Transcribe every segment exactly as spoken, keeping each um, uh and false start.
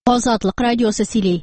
Азатлык радиосы сөйли.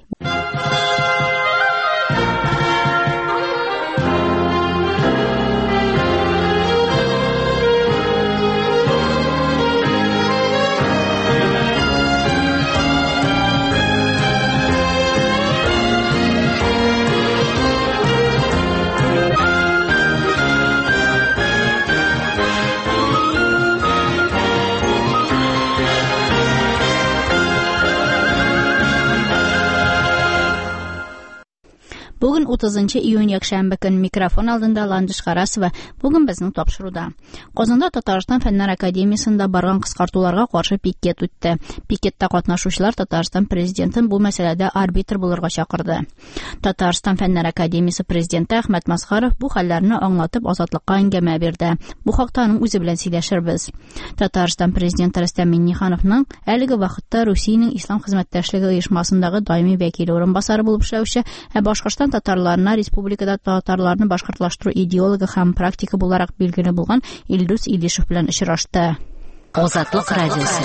Бүген утызынчы июнь якшәмбе көн микрофон алдында Ландыш Харасова. Бүген безнең тапшыруда. Казанда Татарстан Фәннәр академиясендә барган кыскартуларга каршы пикет үтте. Пикетта катнашучылар Татарстан президентын бу мәсьәләдә арбитр булырга чакырды. Татарстан Фәннәр академиясе президенты Әхмәт Масхаров бу хәлләрне аңлатып азатлыкка әңгәмә бирде. Бу хакта аның үзе белән сөйләшербез. Татарстан президенты Рөстәм Миңнехановның әлеге вакытта Русиянең ислам хезмәттәшлеге оешмасындагы даими вәкиле урынбасары булып эшләүче, ә Башкортстан татарларына республикада татарларны башкортлаштыру идеологы һәм практика буларак билгеле булган Илдус Илишев белән очрашты. Азатлык радиосы.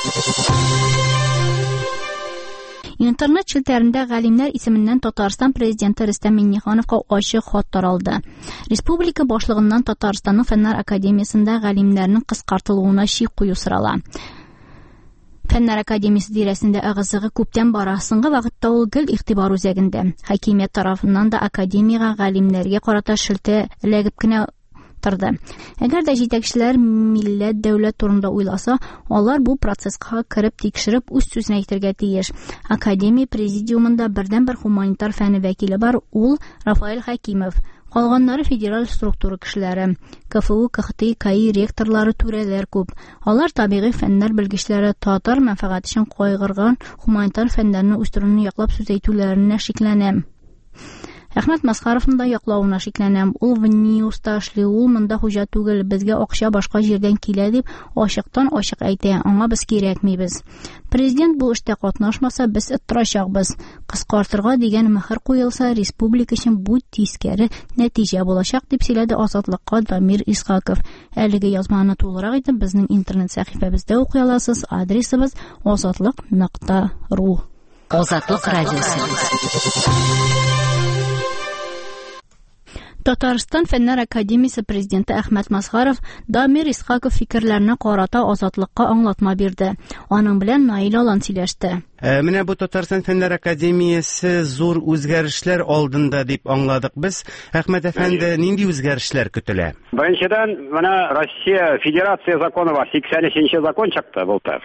Интернет челтәрендә галимнәр исеменнән Татарстан президенты Рөстәм Миңнехановка ачык хат таралды. Республика башлыгыннан Татарстанның Фәннәр академиясендә галимнәрнең кыскартылуына чик кую сорала. Фәннәр академиясе дирәсендә агызыгы күптән бара. Соңгы вакытта ул гел игътибар үзәгендә. Хакимият тарафыннан да академиягә галимнәргә карата шелтә эләгеп кенә торды. Әгәр дә җитәкчеләр милләт, дәүләт турында уйласа, алар бу процесска кереп тикшереп үз сүзен әйтергә тиеш. Академия президиумында бердән-бер гуманитар фән вәкиле бар, ул Рафаэль Хакимов. Калганнары федераль структура кешеләре, КФУ, КХТИ, КАИ ректорлары, түрәләр күп. Алар табигый фәннәр белгечләре, татар мәнфәгать өчен кайгырган гуманитар фәннәрне үстерүне яклап сүз әйтүләренә шикләнәм. Әхмәт Масхаровның да яклауына шикләнәм. Ул Винниуста эшли, ул монда хуҗа түгел, безгә акча башка җирдән килә дип ачыктан ачык әйтә. Аңа без кирәкмибез. Президент бу эштә катнашмаса, без оттырачакбыз. Кыскартырга дигән мөхәр куелса, республика өчен бу тискәре нәтиҗә булачак дип сөйләде Азатлыкка Дамир Исхаков. Әлеге язманы тулырак итеп безнең интернет сәхифәбездә укый аласыз. Адресыбыз азатлык нокта ру. Азатлык радиосы. Татарстан Фәннәр академиясе президенты Әхмәт Масхаров Дамир Исхаков фикерләренә карата Азатлыкка аңлатма бирде. Аның белән Наил Алан сөйләште. Менә бу Татарстан Фәннәр академиясе зур үзгәрешләр алдында дип аңладык без. Әхмәт әфәнде, нинди үзгәрешләр көтелә? Беренчедән, менә Россия Федерация законы бар, сиксән өченче закон чыкты былтыр.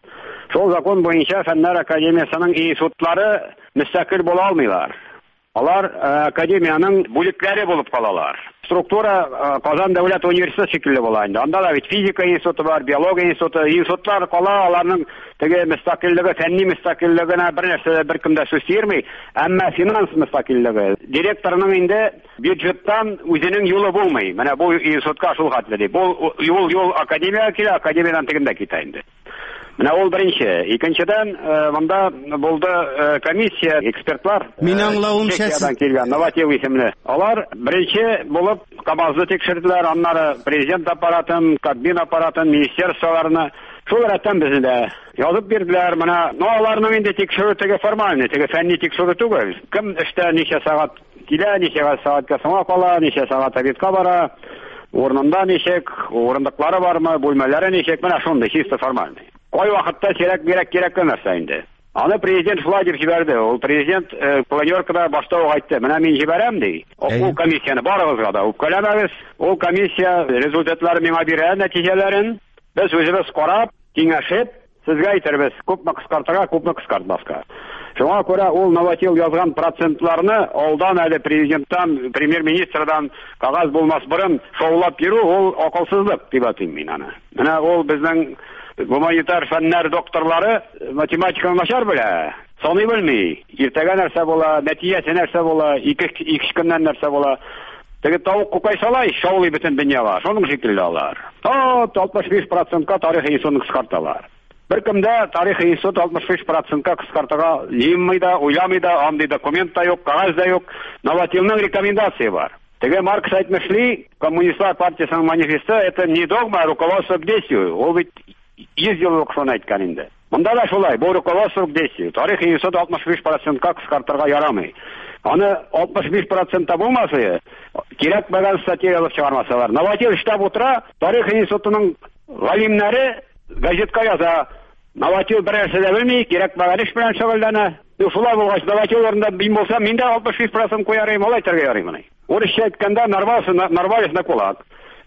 Шул закон буенча Фәннәр академиясының институтлары мөстәкыйль була алмыйлар. Алар академияның бүлекләре булып калалар. Структура Казан дәүләт университеты шикелле була инде. Анда да бит физика институты бар, биология институты, институтлар кала, аларның теге мөстәкыйльлеге, фәнни мөстәкыйльлегенә бернәрсә беркем дә сүз йөрми, әмма финанс мөстәкыйльлеге. Директорның инде бюджеттан үзенең юлы булмый. Менә бу институтка шул хәтле ди. Бу юл юл академиягә килә, академиядан тегендә китә инде. Менә ул беренче. Икенчедән, монда булды комиссия, экспертлар. Мин аңлавымча, килгән Новатив исемле. Алар беренче булып КАМАЗны тикшерделәр, аннары президент аппаратын, Кабмин аппаратын, министерстволарны. Шул рәттән бездә язып бирделәр. Менә, ну аларның инде тикшерү теге формаль, теге фәнни тикшерү түгел. Кем эштә ничә сагать килә, ничә сагатька соңга кала, ничә сагать обедка бара, урынында ничек, урындыклары бармы, бүлмәләре ничек, менә шундый чисто формаль. Кай вакытта кирәк бирәк кирәк нәрсә инде. Аны президент шулай дип җибәрде. Ул президент планеркада башта ук әйтте. Менә мин җибәрәм ди. Ул комиссияны барыгызга да үпкәләмәгез. Ул комиссия результатлары миңа бирә, нәтиҗәләрен. Без үзебез карап, киңәшеп, сезгә әйтербез, күпме кыскартырга, күпме кыскартмаска. Шуңа күрә ул Новатив язган процентларны алдан әле президенттан, премьер-министрдан кагаз булмас борын шаулап йөрү, ул акылсызлык дип атыйм мин аны. Менә ул безнең гуманитар фәннәр докторлары математиканы начар белә, саный белми. Иртәгә нәрсә була, нәтиҗәсе нәрсә була, ике ике көннән нәрсә була. Теге тавык кукай салай, шаулый бөтен дөньяга. Шуның шикелле алар. алтмыш биш процентка тарих институтын кыскарталар. Беркемдә тарих институты алтмыш биш процентка кыскартырга җыенмый да, уйламый да, андый документ та юк, кагаз да юк. Новативның рекомендация бар. Теге Маркс әйтмешли, Коммунистлар партиясының манифесты, это не догма, а руководство к действию. Ул бит йөз ел укыган әйткән инде. Монда да шулай, бу руководство к действию. Тарих институты алтмыш биш процентка кыскартырга ярамый. Аны алтмыш биш процентта булмаса, кирәк бәгән статья язып чыгармасалар. Новотел штаб утыра, тарих институтының галимнәре газетка яза. Новотел берәрсе дә белми, кирәк бәгән эш белән шөгыльләнә. Шулай булгач, Новотел урында мин булсам, мин дә алтмыш биш процент куярым, алай торга ярыймын. Урысча әйткәндә, нормаль на кулак.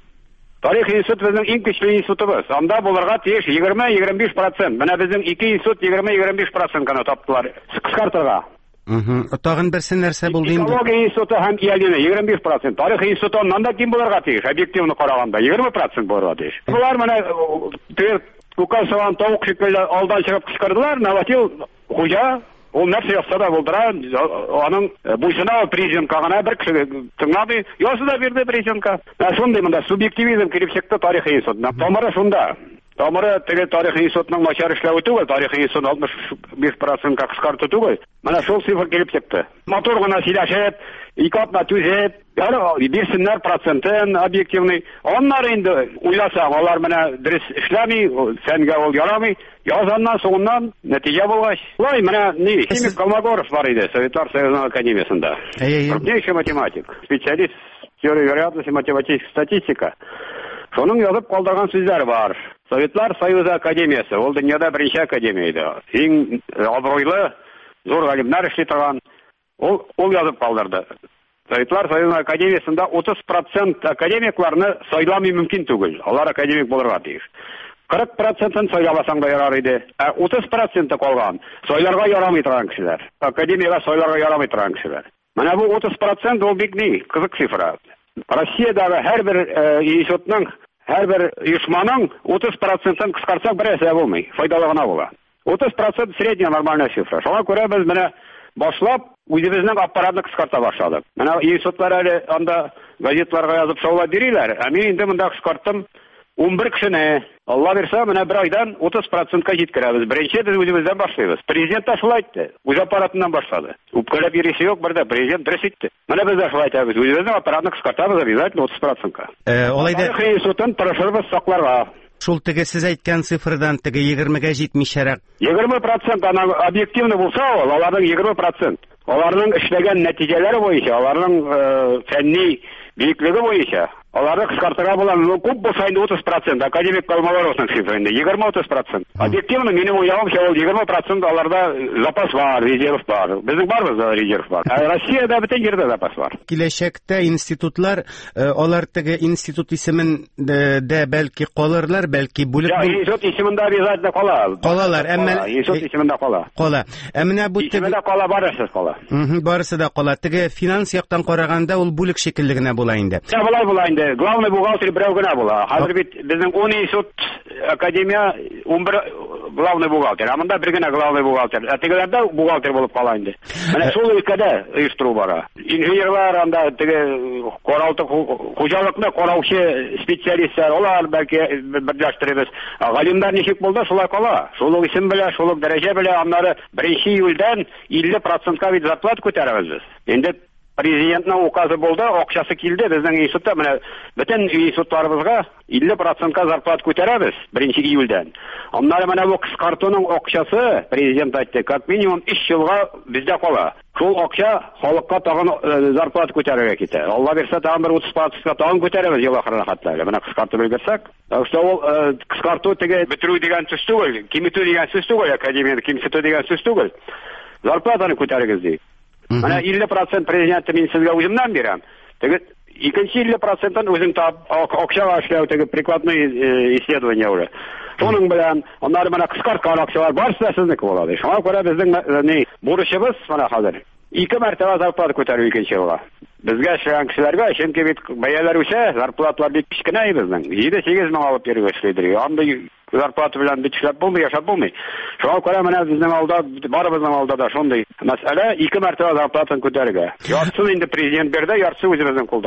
Тарих институты безнең иң көчле институтыбыз. Анда булырга тиеш егерме-егерме биш процент. Менә безнең ике институт егерме-егерме биш процент гына таптылар. Кыскартырга. Мм. Тагын берсе нәрсә булды инде. Экология институты һәм иялене егерме биш процент. Тарих институты аннан да ким булырга тиеш. Объективны караганда егерме процент булырга тиеш. Булар менә төр Кукасован тавык шикелле алдан чыгып кыскырдылар. Новотел хуҗа ул нәрсә ясаса да булдыра, аның буйсына президентка гына бер кеше тыңлады, ясы да бирде президентка. Шундый монда субъективизм килеп чыкты тарих институтына. Тамыры шунда. Тамыры теге тарих институтының начар эшләве түгел, тарих институтын алтмыш биш процентка кыскарту түгел. Менә шул цифр килеп чыкты. Мотор гына сөйләшеп, ике атна түзеп, бирсеннәр процентын объективный. Аннары инде уйласаң, алар менә дөрес эшләми, фәнгә ул ярамый. Язаннан соңыннан нәтиҗә булгач. Лай менә ни, Химик Колмогоров бар иде Советлар Союзының академиясында. Крупнейший математик, специалист теории вероятности, математическая статистика. Шуның язып калдырган сүзләре бар. Советлар Союзы академиясе, ул дөньяда беренче академия иде. Иң абруйлы, зур галимнәр эшли торган. Ул ул язып калдырды. Советлар Союзы академиясында утыз процент академикларны сайламый мөмкин түгел. Алар академик булырга тиеш. кырык процентын сайлабасаң да ярар иде. Ә утыз проценты калган. Сайларга ярамый торган кешеләр. Академиягә сайларга ярамый торган кешеләр. Менә бу утыз процент ул бик ни, кызык цифра. Россиядагы һәрбер институтның, һәрбер оешманың утыз процентын кыскартсак берәрсе булмый, файдалы гына була. утыз процент средняя нормальная цифра. Шуңа күрә без менә башлап үзебезнең аппаратны кыскарта башладык. Менә институтлар әле анда газетларга язып шаулап бириләр. Ә мин инде монда кыскарттым ун бер кешене. Алла бирсә, менә бер айдан утыз процентка җиткерәбез. Беренче без үзебездән башлыйбыз. Президент та шулай әйтте. Үз аппаратыннан башлады. Үпкәләп йөрисе юк бердә, президент дөрес әйтте. Менә без дә шулай әйтәбез. Үзебезнең аппаратны кыскартабыз обязательно утыз процентка. Алай да институтын тырышырбыз сакларга. Шул теге сез әйткән цифрдан теге егермегә җитмишәрәк. егерме процент аны объективны булса, аларның егерме процент. Аларның эшләгән нәтиҗәләре буенча, аларның фәнни биеклеге буенча, аларны кыскартырга була, күп булса инде утыз процент. Академик Колмогоровның цифры инде егерме-утыз процент. Объективно минем уявымча ул егерме процент аларда запас бар, резерв бар. Безнең барбыз резерв бар. Ә Россиядә бөтен җирдә запас бар. Киләчәктә институтлар, алар теге институт исемен дә бәлки калырлар, бәлки бүлек бул. Институт исемендә обязательно кала. Калалар, әмма институт исемендә кала. Кала. Ә менә бу теге исемендә кала, барысы кала. Мм, барысы да кала. Теге финанс яктан караганда ул бүлек шикелле генә була инде. Я булай була инде. Главный бухгалтер берәү генә була. Хәзер бит безнең ун институт академия ун бер главный бухгалтер. Амында бер генә главный бухгалтер. Ә тегеләрдә бухгалтер булып кала инде. Менә шул өлкәдә оештыру бара. Инженерлар анда теге каралты хуҗалыкны караучы специалистлар, алар бәлки берләштеребез. Галимнар ничек булды, шулай кала. Шул исем белән, шул дәрәҗә белән аннары беренче июльдән илле процентка бит зарплата күтәрәбез. Инде президентның указы булды, акчасы килде, безнең институтта менә бөтен институтларыбызга илле процентка зарплата күтәрәбез беренче июльдән. Аннары менә бу кыскартуның акчасы президент әйтте, как минимум өч елга бездә кала. Шул акча халыкка тагын зарплата күтәрергә китә. Алла бирсә, тагын бер утыз процентка тагын күтәрәбез ел ахырына хәтта. Менә кыскартып өлгерсәк, шул ул кыскарту теге бетерү дигән сүз түгел, киметү дигән сүз түгел, академияда киметү дигән сүз түгел. Зарплатаны күтәрегез ди. Менә илле процент президентны мин сезгә үземнән бирәм. Теге икенче илле процентын үзең тап акчага эшләү, теге прикладный исследование уже. Шуның белән аннары менә кыскарткан акчалар барысы да сезнеке булады. Шуңа күрә безнең ни бурычыбыз менә хәзер ике мәртәбә зарплата күтәрү икенче елга. Безгә эшләгән кешеләргә, чөнки бит бәяләр үсә, зарплаталар бик кечкенә безнең. җиде-сигез мең алып йөрергә эшлидер. Андый зарплата белән бит эшләп булмый, яшәп булмый. Шуңа күрә менә безнең алда, барыбызның алда да шундый мәсьәлә, ике мәртәбә зарплатаны күтәрергә. Яртысын инде президент бердә, яртысы үзебезнең кулда.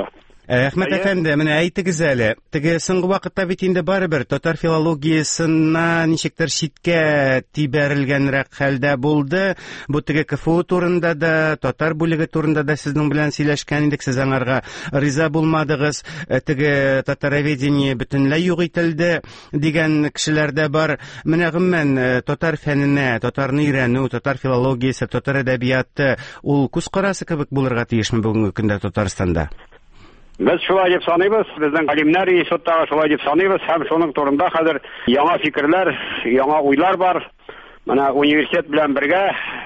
Әхмәт әфәнде, менә әйтегез әле, теге соңгы вакытта бит инде барыбер татар филологиясына ничектер читкә тибәрелгәнрәк хәлдә булды. Бу теге КФУ турында да, татар бүлеге турында да сезнең белән сөйләшкән идек, сез аңарга риза булмадыгыз. Теге татароведение бөтенләй юк ителде дигән кешеләр дә бар. Менә гомумән татар фәненә, татарны өйрәнү, татар филологиясе, татар әдәбияты ул күз карасы кебек булырга тиешме бүгенге көндә Татарстанда? Без шулай дип саныйбыз, безнең галимнәр институттагы шулай дип саныйбыз, һәм шуның турында хәзер яңа фикерләр, яңа уйлар бар. Менә университет белән бергә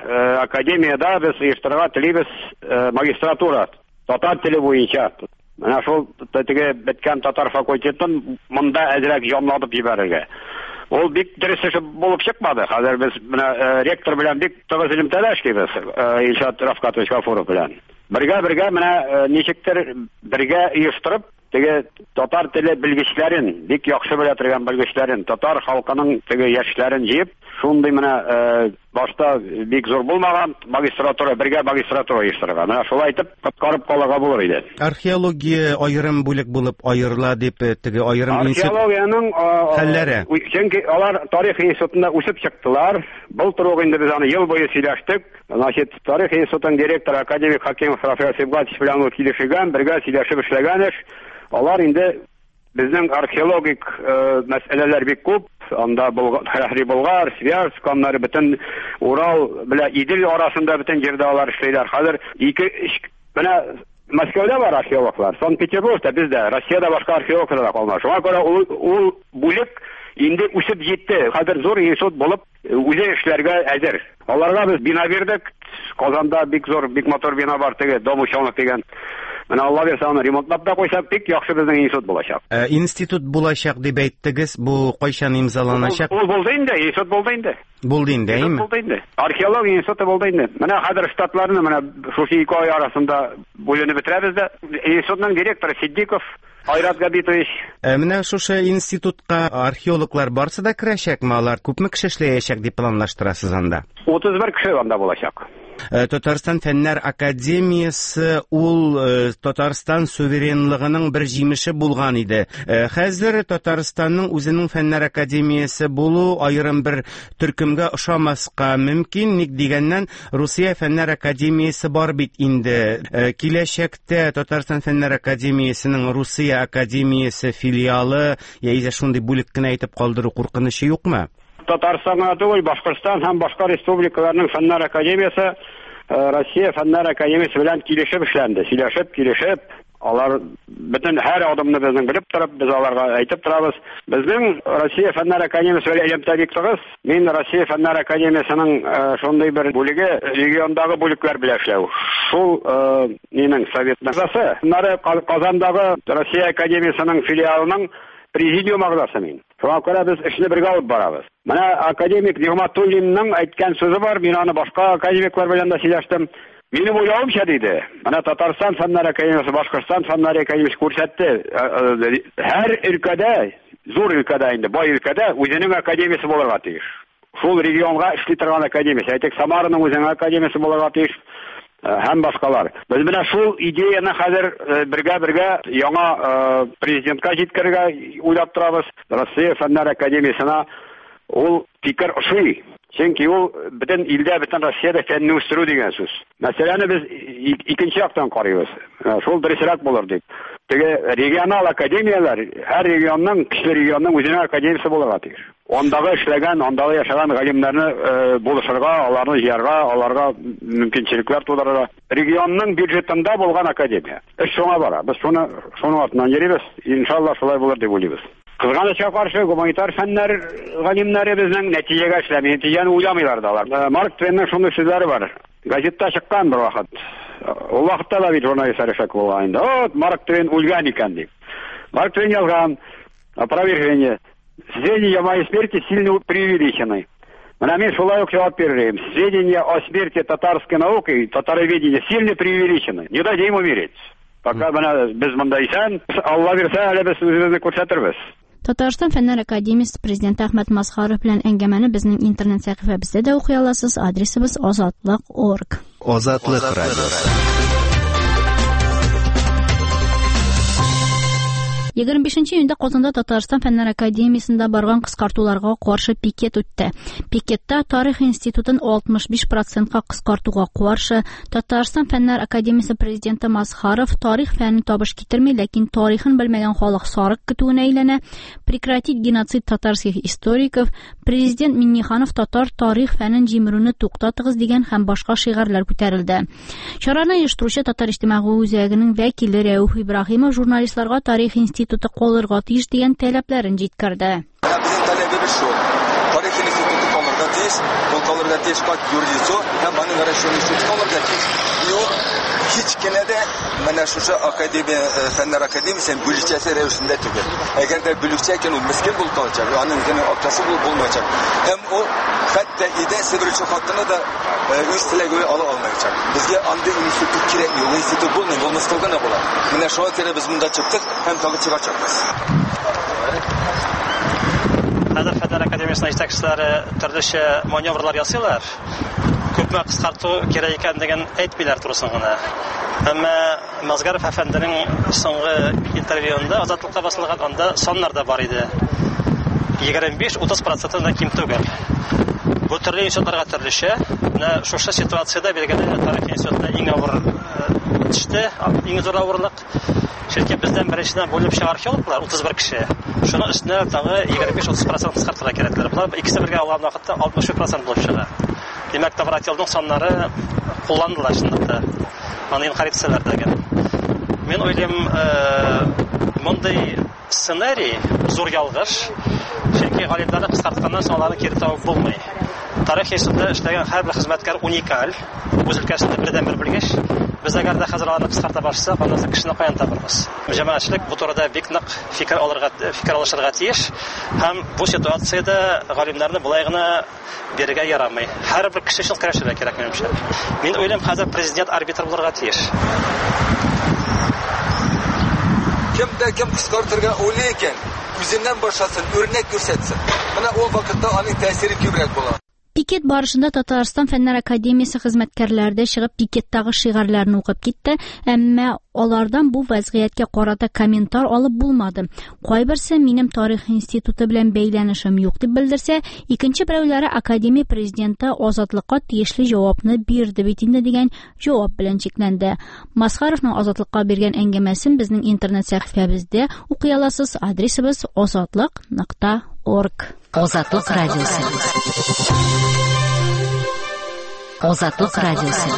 академиядә без оештырырга телибез магистратура татар теле буенча. Менә шул теге беткән татар факультетын монда әзрәк җанлатып җибәрергә. Ул бик дөрес эш булып чыкмады. Хәзер без менә ректор белән бик тыгыз элемтәдә эшлибез, Илшат Рафкатович Гафуров белән. Бергә-бергә менә ничектер бергә оештырып, теге татар теле белгечләрен, бик яхшы белә торган белгечләрен, татар халкының теге яшьләрен җыеп, шундый менә башта бик зур булмаган магистратура, бергә магистратура оештырырга. Менә шулай итеп коткарып калырга булыр иде. Археология аерым бүлек булып аерыла дип, теге аерым институт. Археологиянең хәлләре. Чөнки алар тарих институтында үсеп чыктылар. Былтыр ук инде без аны ел буе сөйләштек. Значит, тарих институтының директоры академик Хакимов Рафаэль Сибгатович белән ул килешегән, бергә сөйләшеп эшләгән эш. Алар инде безнең археологик мәсьәләләр бик күп. Анда Хәһри Болгар, Связь, каннары бөтен Урал белән Идел арасында бөтен җирдә алар эшләйләр. Хәзер ике менә Мәскәүдә бар археологлар, Санкт-Петербургта, бездә, Россиядә башка археологлар да калмады. Шуңа күрә ул бүлек инде үсеп җитте. Хәзер зур институт булып үзе эшләргә әзер. Аларга без бина бирдек. Казанда бик зур, бик мотор бина бар, теге Дом ученых дигән. Менә Алла бирсә, аны ремонтлап та куйсак, бик яхшы безнең институт булачак. Институт булачак дип әйттегез, бу кайчан имзаланачак? Ул булды инде, институт булды инде. Булды инде, әйме? Булды инде. Археология институты булды инде. Менә хәзер штатларны менә шушы ике ай арасында бүленеп бетерәбез дә. Институтның директоры Сиддиков Айрат Габитович. Менә шушы институтка археологлар барсы да керәчәкме, алар күпме кеше эшләячәк дип планлаштырасыз анда? утыз бер кеше анда булачак. Татарстан фәннәр академиясе ул Татарстан суверенлыгының бер җимеше булган иде. Хәзер Татарстанның үзенең фәннәр академиясе булу аерым бер төркемгә ошамаска мөмкин, ник дигәннән Русия фәннәр академиясе бар бит инде. Киләчәктә Татарстан фәннәр академиясенең Русия академиясе филиалы яисә шундый бүлек кенә итеп калдыру куркынычы юкмы? Татарстанга түгел, Башкортстан һәм башка республикаларның фәннәр академиясе Россия фәннәр академиясе белән килешеп эшләнде. Сөйләшеп, килешеп, алар бөтен һәр адымны безнең белеп торып, без аларга әйтеп торабыз. Безнең Россия фәннәр академиясе белән элемтә бик тыгыз. Мин Россия фәннәр академиясының шундый бер бүлеге региондагы бүлекләр белән эшләү. Шул минең советның засы. Нары Казандагы Россия академиясының филиалының президиум ағзасы мин. Шуңа күрә без эшне бергә алып барабыз. Менә академик Нигъмәтуллинның әйткән сүзе бар, мин аны башка академиклар белән дә сөйләштем. Минем уйлавымча диде. Менә Татарстан фәннәр академиясе, Башкортстан фәннәр академиясе күрсәтте. Һәр өлкәдә, зур өлкәдә инде, бай өлкәдә үзенең академиясе булырга тиеш. Шул регионга эшли торган академиясе, әйтик, Самараның үзенең академиясе булырга тиеш. Һәм башкалар. Без менә шул идеяны хәзер бергә-бергә яңа президентка җиткерергә уйлап торабыз. Россия фәннәр академиясына ул фикер ошый. Чөнки ул бөтен илдә, бөтен Россиядә фәнне үстерү дигән сүз. Мәсьәләне без икенче яктан карыйбыз. Шул дөресрәк булыр дип. Теге регионал академияләр, һәр регионның, кече регионның үзенең академиясе булырга тиеш. Ондагы эшләгән, ондагы яшаган галимнәрне булышырга, аларны җыярга, аларга мөмкинчелекләр тудырырга. Регионның бюджетында булган академия. Эш шуңа бара. Без шуны шуның артыннан йөрибез. Иншалла шулай булыр дип уйлыйбыз. Кызганычка каршы гуманитар фәннәр галимнәре безнең нәтиҗәгә эшләми, нәтиҗәне уйламыйлар да алар. Марк Твенның шундый сүзләре бар. Газетта чыккан бер вакыт. Ул вакытта да бит журналистлар шак булган инде. Вот Марк Твен үлгән икән дип. Марк Твен язган опровержение. Сведения о моей смерти сильно преувеличены. Менә мин шулай ук җавап бирәм. Сведения о смерти татарской науки, татароведения сильно преувеличены. Не дадим умереть. Пока менә без монда исән, Алла бирсә, әле без үзебезне күрсәтербез. Татарстан фәннәр академиясе президенты Әхмәт Масхаров белән әңгәмәне безнең интернет сәхифәбездә дә укый аласыз. Адресыбыз азатлык точка орг. Азатлык радиосы. егерме бишенче июньдә Казанда Татарстан фәннәр академиясендә барган кыскартуларга каршы пикет үтте. Пикетта Тарих институтын алтмыш биш процентка кыскартуга каршы Татарстан фәннәр академиясе президенты Масхаров тарих фәнен табыш китерми, ләкин тарихын белмәгән халык сарык көтүенә әйләнә. Прекратить геноцид татарских историков, президент Минниханов татар тарих фәнен җимерүне туктатыгыз дигән һәм башка шигарлар күтәрелде. Чараны оештыручы Татар иҗтимагый үзәгенең вәкиле Рәүф Ибраһимов журналистларга Тарих институты калырга тиеш дигән таләпләрен җиткерде. Тарих институты калырга тиеш, ул калырга тиеш как юридисо һәм аның расчёты институты калырга тиеш. И ул hiç kenede менә шушы академия фәннәр академиясен бүлекчәсе рәвешендә түгел. Әгәр дә бүлекчәкен ул мискин булып калачак, аның генә акчасы булып булмаячак. Һәм ул хәтта иде себерүче хатыны да үз теләге ала алмаячак. Безгә андый институт кирәкми, ул институт булмый, булмаска гына була. Менә шуңа күрә без монда чыктык һәм тагы чыгачакбыз. Хәзер фәннәр академиясының җитәкчеләре төрлечә маневрлар ясыйлар. Күпме кыскарту кирәк икәнлеген әйтмиләр турысын гына. Әмма Мазгаров әфәнденең соңгы интервьюында Азатлыкка басылган анда саннар да бар иде. егерме биш утыз проценттан ким түгел. Бу төрле институтларга төрлечә. Менә шушы ситуациядә билгеле тарих институтына иң авыр төште, иң зур авырлык. Чөнки бездән беренчедән бүлепче археологлар утыз бер кеше. Шуның өстенә тагы егерме биш утыз процент кыскартырга кирәкләр. Булар икесе бергә алган вакытта алтмыш процент булып чыга. Димәк, Тавратилның саннары кулланылар шундый. Аны инкарицалар дигән. Мен уйлыйм, мондый сценарий зур ялгыш. Чөнки галимнәрне кыскартканнан соң аларны кире табып булмый. Тарих институтында эшләгән һәрбер хезмәткәр уникаль. Үз өлкәсендә бердән бер белгеч. Без әгәр дә хәзер аларны кыскарта башсак, анда кешене каян табырбыз? Җәмәгатьчелек бу турыда бик нык фикер алырга, фикер алышырга тиеш. Һәм бу ситуациядә галимнәрне булай гына бирергә ярамый. Һәрбер кеше өчен көрәшергә кирәк минемчә. Мин уйлыйм, хәзер президент арбитр булырга тиеш. Кем дә кем кыскартырга уйлый икән, үзеннән башасын, үрнәк күрсәтсен. Менә ул вакытта аның тәэсире күбрәк була. Пикет барышында Татарстан фәннәр академиясе хезмәткәрләре чыгып пикеттагы шигарларны укып китте, әмма алардан бу вазгыятькә карата комментар алып булмады. Кайберсе минем тарих институты белән бәйләнешем юк дип белдерсә, икенче берәүләре академия президенты Азатлыкка тиешле җавапны бирде бит инде дигән җавап белән чикләнде. Масхаровның Азатлыкка биргән әңгәмәсен безнең интернет сәхифәбездә укый аласыз. Адресыбыз азатлык нокта орг. Азатлык радиосы. Азатлык радиосы.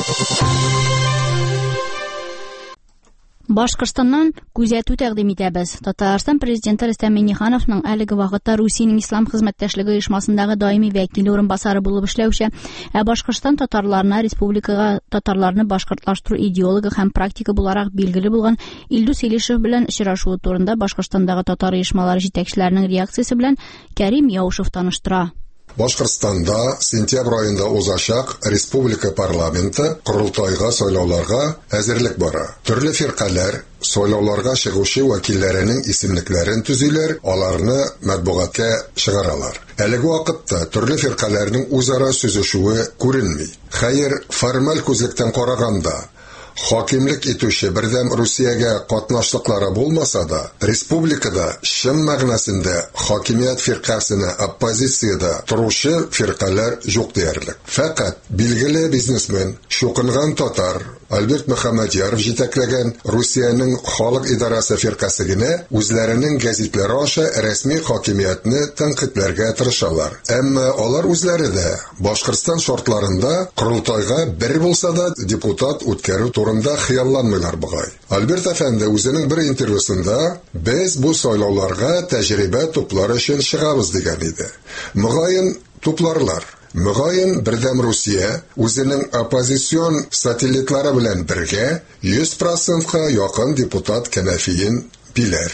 Башкортстаннан күзәтү тәкъдим итәбез. Татарстан президенты Рөстәм Миңнехановның әлеге вакытта Русиянең ислам хезмәттәшлеге оешмасындагы даими вәкиле урынбасары булып эшләүче, ә Башкортстан татарларына республикага татарларны башкортлаштыру идеологы һәм практика буларак билгеле булган Илдус Илишев белән очрашуы турында Башкортстандагы татар оешмалары җитәкчеләренең реакциясе белән Кәрим Яушев таныштыра. Башкортстанда сентябрь айында узачак республика парламенты курултайга сайлауларга әзерлек бара. Төрле фиркалар сайлауларга чыгучы вәкилләренең исемлекләрен төзиләр, аларны матбугатка чыгаралар. Әлеге вакытта төрле фиркаларның үзара сүзешүе күренми. Хәер, формаль күзлектән караганда хакимлек итүче бердәм Русиягә катнашлыклары булмаса да, республикада чын мәгънәсендә хакимият фиркасына оппозициядә торучы фиркалар юк диярлек. Фәкать билгеле бизнесмен, шукынган татар Альберт Мөхәммәдияров җитәкләгән Русиянең халык идарасы фиркасы генә үзләренең гәзитләре аша рәсми хакимиятне тәнкыйтьләргә тырышалар. Әмма алар үзләре дә Башкортстан шартларында курултайга бер булса да депутат үткәрү турында хыялланмыйлар бугай. Альберт әфәнде үзенең бер интервьюсында без бу сайлауларга тәҗрибә туплары өчен чыгабыз дигән иде. Мөгаен тупларлар Мөгаен бердәм Русия үзенең оппозицион сателлитлары белән бергә йөз процентка якын депутат кәнәфиен биләр.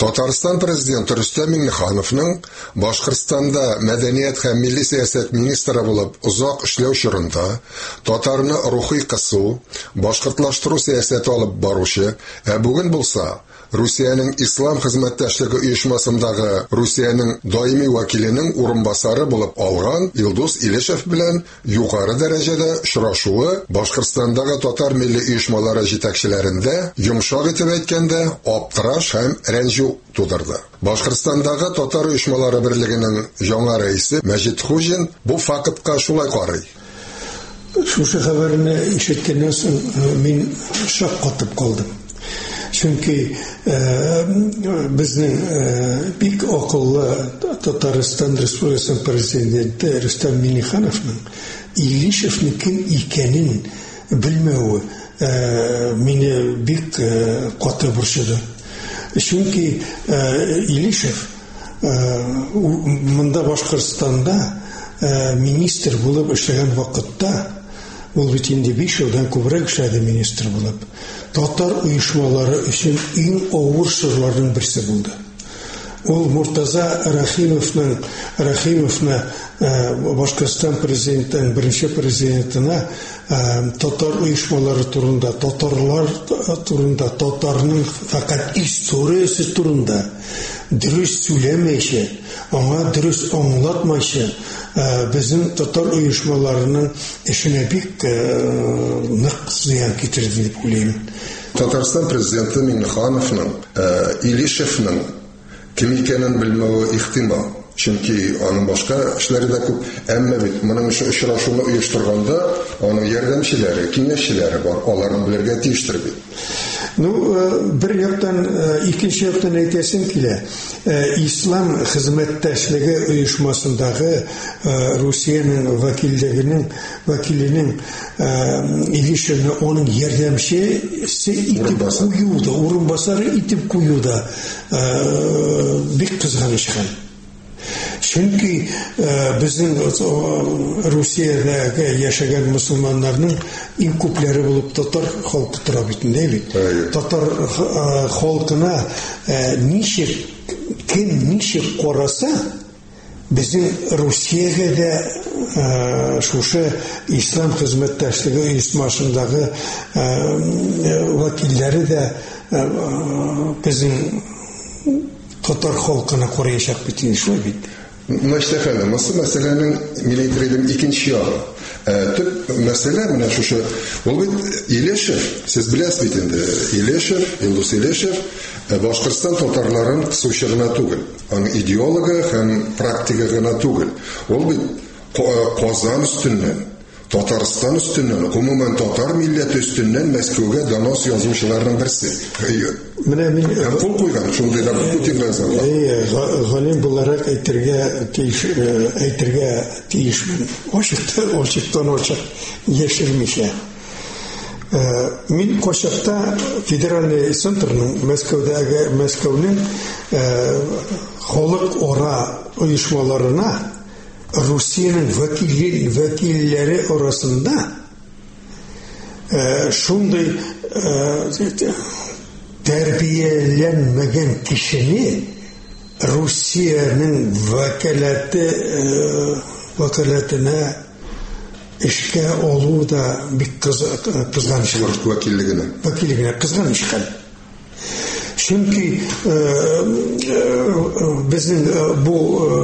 Татарстан президенты Рөстәм Миңнехановның Башкортстанда мәдәният һәм милли сәясәт министры булып озак эшләү чорында татарны рухи кысу, башкортлаштыру сәясәте алып баручы, ә бүген булса Русиянең Ислам хезмәттәшлеге оешмасындагы Русиянең даими вәкиленең урынбасары булып алган Илдус Илешев белән югары дәрәҗәдә очрашуы Башкортстандагы татар милли оешмалары җитәкчеләрендә, йомшак итеп әйткәндә, аптыраш һәм рәнҗү тудырды. Башкортстандагы татар оешмалары берлегенең яңа рәисе Мәҗит Хуҗин бу фактка шулай карый. Шушы хәбәрне ишеткәннән соң мин шак катып калдым. Чөнки безнең бик акыллы Татарстан Республикасының президенты Рөстәм Миңнехановның Илишевның кем икәнен белмәүе мине бик каты борчыды. Чөнки Илишев монда Башкортстанда министр булып эшләгән вакытта, ул бит инде биш елдан күбрәк эшләде министр булып, татар оешмалары өчен иң авыр чорларның берсе булды. Ул Муртаза Рахимовның Рахимовны Башкортстан президентының беренче президентына татар оешмалары турында, татарлар турында, татарның фақат историясе турында дөрес сөйләмәйчә, аңа дөрес аңлатмайча, безнең татар оешмаларының эшенә бик нык зыян китерде дип уйлыйм. Татарстан президенты Миңнехановның Илишевның кем икәнен белмәүе ихтимал. Чөнки аның башка эшләре дә күп, әмма бит моның очрашуны оештырганда аның ярдәмчеләре, киңәшчеләре бар, аларны белергә тиештер бит. Ну, бер яктан, икенче яктан әйтәсем килә. Ислам хезмәттәшлеге оешмасындагы Русиянең вәкиллегенең вәкиленең Илишевне аның ярдәмчесе итеп куюда, урынбасары итеп куюда бик кызганычкан. Чөнки безнең Русиядәге яшәгән мөселманнарның иң күпләре булып татар халкы тора бит инде. Татар халкына ничек, кем ничек караса, безнең Русиягә дә шушы ислам хезмәттәшлеге оешмасындагы вәкилләре дә безнең татар халкына караячак бит инде бит. Мәштәфәне, мәсьәләнең милитридән икенче ягы. Төп мәсьәлә менә шушы. Ул бит Илешев, сез беләсез бит инде. Илешев, Илдус Илешев Башкортстан татарларын кысучы гына түгел, аның идеологы һәм практигы гына түгел. Ул бит Казан өстеннән, Татарстан өстеннән, гомумән татар милләте өстеннән Мәскәүгә донос язучыларның берсе. Менә мин кул куйган, шундый да Путинга язган. Әй, галим буларак әйтергә тиеш, әйтергә тиешмен. Ачыктан, ачыктан ачык яшермичә. Мин качакта федеральный центрның Мәскәүдәге Мәскәүнең халык ара оешмаларына Русиянең вәкилләре вәкилләре арасында шундый тәрбияләнмәгән кешене Русиянең вәкаләте вәкаләтенә эшкә алу да бик кызганыч вәкиллегенә. Вәкиллегенә кызганыч хәл. Чөнки безнең бу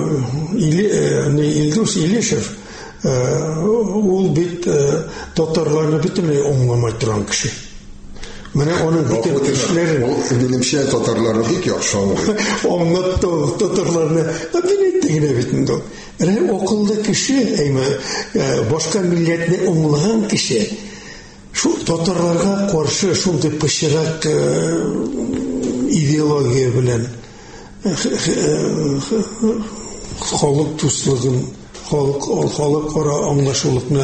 Илдус Илешев ул бит татарларны бөтенләй аңламай торган кеше. Менә аның бөтен эшләре, ул минемчә татарларны бик яхшы аңлый. Аңлатты татарларны, бит тегенә бит инде. Менә акыллы кеше, әйме башка милләтне аңлаган кеше. Шу татарларга каршы шундый пычрак идеология белән халык дуслыгын, халык халык ара аңлашулыкны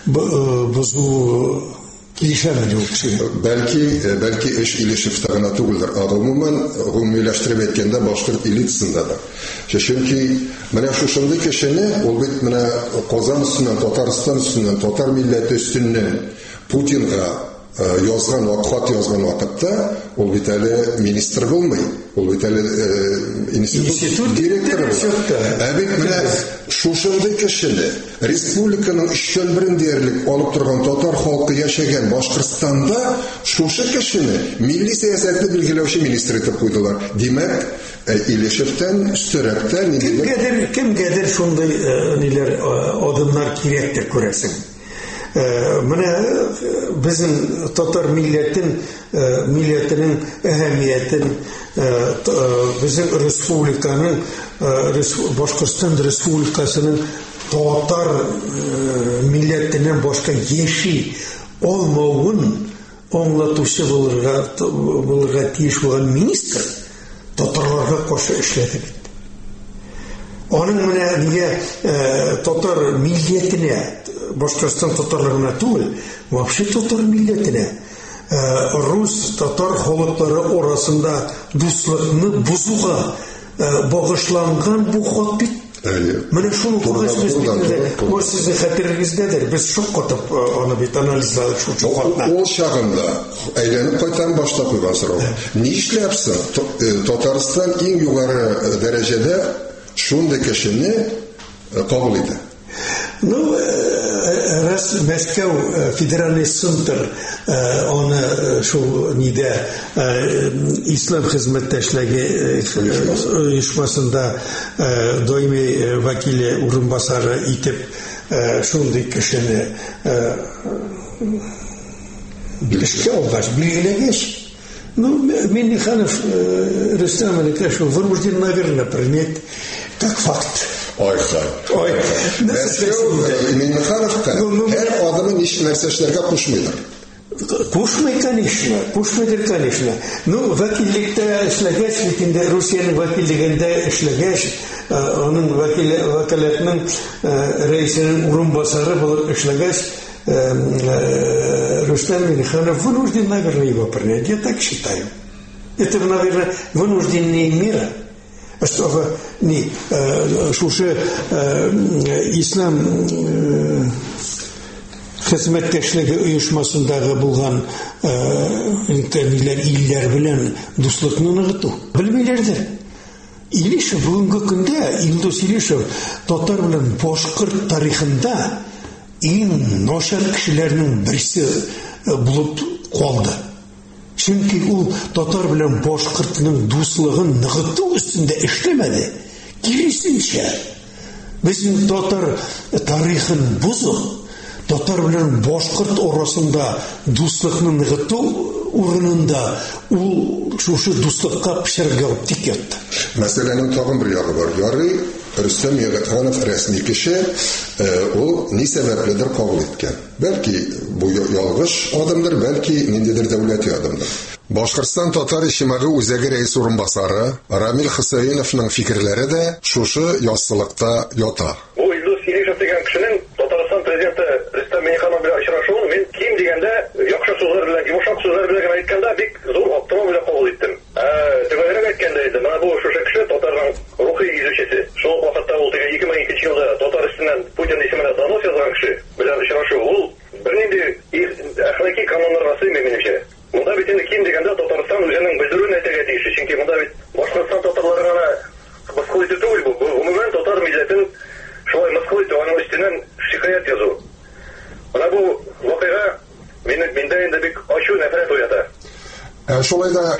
бозу килешәмәде ул кеше. Бәлки, бәлки эш Илешевтә генә түгелдер, ә гомумән гомумиләштереп әйткәндә башкорт элитасында да. Чөнки менә шушындый кешене ул бит менә Казан өстеннән, Татарстан өстеннән, татар милләте өстеннән Путинга язган хат язган вакытта ул бит әле министр булмый, ул бит әле институт директоры. Ә бит менә шушындый кешене республиканың өчтән берен диярлек алып торган татар халкы яшәгән Башкортстанда шушы кешене милли сәясәтне билгеләүче министр итеп куйдылар. Димәк, Илешевтән өстәрәктән кемгәдер кемгәдер шундай ниләр адымнар кирәктер күрәсең. Менә безнең татар милләтен милләтенең әһәмиятен безнең республиканың Башкортстан республикасының татар милләтеннән башка яши алмавын аңлатучы булырга булырга тиеш булган министр татарларга каршы эшләде бит. Аның менә нигә татар милләтенә Башкортстан татарларына түгел, вообще татар милләтенә рус татар халыклары арасында дуслыкны бузуга багышланган бу хат бит. Менә шуны күргәнсез, сезнең хәтерегездәдер, без шук катып аны бит анализладык шул хатны. Ул чагында әйләнеп кайтан башта куйган сорау. Нишләпсең Татарстан иң югары дәрәҗәдә шундый кешене кабул итә? Ну, раз Мәскәү федеральный центр аны шул нидә ислам хезмәттәшлеге оешмасында даими вәкиле урынбасары итеп шундый кешене эшкә алгач, билгеләгәч, ну, Миңнеханов Рөстәм Әлекәшев вынужден, наверное, принять как факт. Ой, ой. Миңнехановка һәр адымын ничек нәрсә эшләргә кушмыйдыр. Кушмый, конечно, кушмыйдыр, конечно. Ну, вәкиллектә эшләгәч, бит инде Русияның вәкиллегендә эшләгәч, аның вәкаләтнең рәисенең урынбасары булып эшләгәч, Рустам Миңнеханов вынужден, наверное, его принять. Я так считаю. Это, наверное, вынужденная мера. Что не шушы ислам хезмәттәшлеге оешмасындагы булган интернеләр илләр белән дуслыкны ныгыту. Белмиләрдер. Илешев бүгенге көндә Илдус Илешев татар белән башкорт тарихында иң начар кешеләрнең берсе булып калды. Чөнки ул татар белән башкортның дуслыгын ныгыту өстендә эшләмәде. Киресенчә, безнең татар тарихын бузып, татар белән башкорт арасында дуслыкны ныгыту урынында ул шушы дуслыкка пешергә тик ятты. Мәсьәләнең тагын бер ягы бар. Ярый, Рөстәм Миңнеханов рәсми кеше, ул ни сәбәпледер кабул иткән. Бәлки бу ялгыш адымдыр, бәлки ниндидер дәүләти адымдыр. Башкортстан татар иҗтимагый үзәге рәис урынбасары Рамил Хусаиновның фикерләре дә шушы яссылыкта ята. Бу Илдус Илешев дигән кешенең Татарстан президенты Рөстәм Миңнеханов белән очрашуын мин ким дигәндә яхшы сүзләр белән, йомшак сүзләр белән әйткәндә бик зур аптырау белән кабул иттем. Төгәлрәк әйткәндә инде, менә бу шушы кеше татарның рухи изүчесе. Шул вакытта ул ике мең икенче елда татар өстеннән Путин исеменә донос язган кеше белән очрашу, ул бернинди әхлаки кануннарга сыймый минемчә. Монда бит инде ким дигәндә Татарстан үзенең белдерүен әйтергә тиеш, чөнки монда бит Башкортстан татарларына мыскыл итү түгел бу. Гомумән татар милләтен шулай мыскыл итү, аның өстеннән шикаят язу. Менә бу вакыйга мине миндә инде бик ачу нәфрәт уята. Шулай да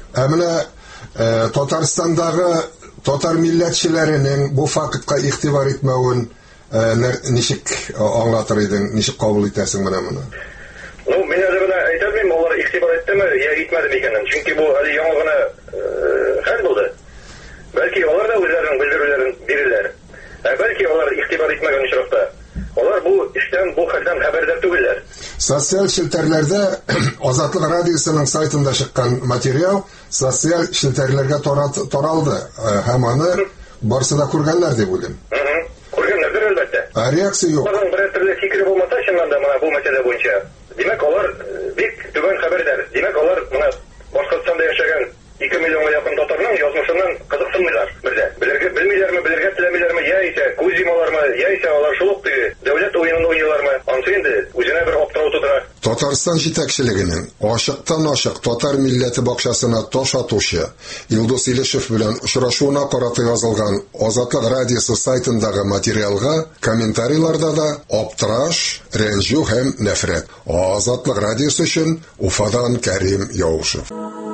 менә Татарстандагы татар милләтчеләренең бу фактка игътибар итмәвен ничек аңлатыр идең, ничек кабул итәсең менә моны? Ну, мен дә менә әйтәм, алар игътибар иттеме, я итмәдем икәнен. Чөнки бу әле яңа гына хәл булды. Бәлки алар да үзләренең белдерүләрен бирәләр. Ә бәлки алар игътибар итмәгән очракта, алар бу эштән, бу хәлдән хәбәрдар түгелләр. Социаль челтәрләрдә Азатлык радиосының сайтында чыккан материал социаль челтәрләргә таралды һәм аны барсы да күргәннәр дип уйлыйм. Күргәннәр әлбәттә. Реакция юк. Аларның бер төрле фикере булмаса, чыннан да менә бу мәсьәлә буенча. Димәк, алар бик түбән хәбәрдар. Димәк, алар менә Башкортстанда яшәгән ике миллионга якын татарның язмышыннан кызыксынмыйлар. Бердә белергә белмиләрме, белергә теләмиләрме, яисә күз йомалармы, яисә алар шул ук дәүләт уенын уйныйлармы? Ансы инде үзенә бер аптырау тудыра. Татарстан җитәкчелегенең ашыктан-ашык татар милләте бакчасына таш атучы Илдус Илешев белән очрашуына карата язылган Азатлык радиосы сайтындагы материалга комментарийларда да аптыраш, рәнҗү һәм нәфрәт. Азатлык радиосы өчен Уфадан Кәрим Яушев.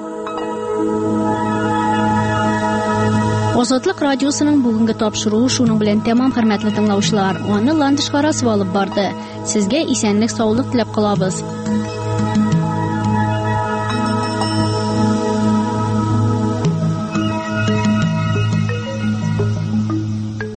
Азатлык радиосының бүгенге тапшыруы шуның белән тәмам, хөрмәтле тыңлаучылар. Аны ландышка расып алып барды. Сезгә исәнлек, саулык теләп калабыз.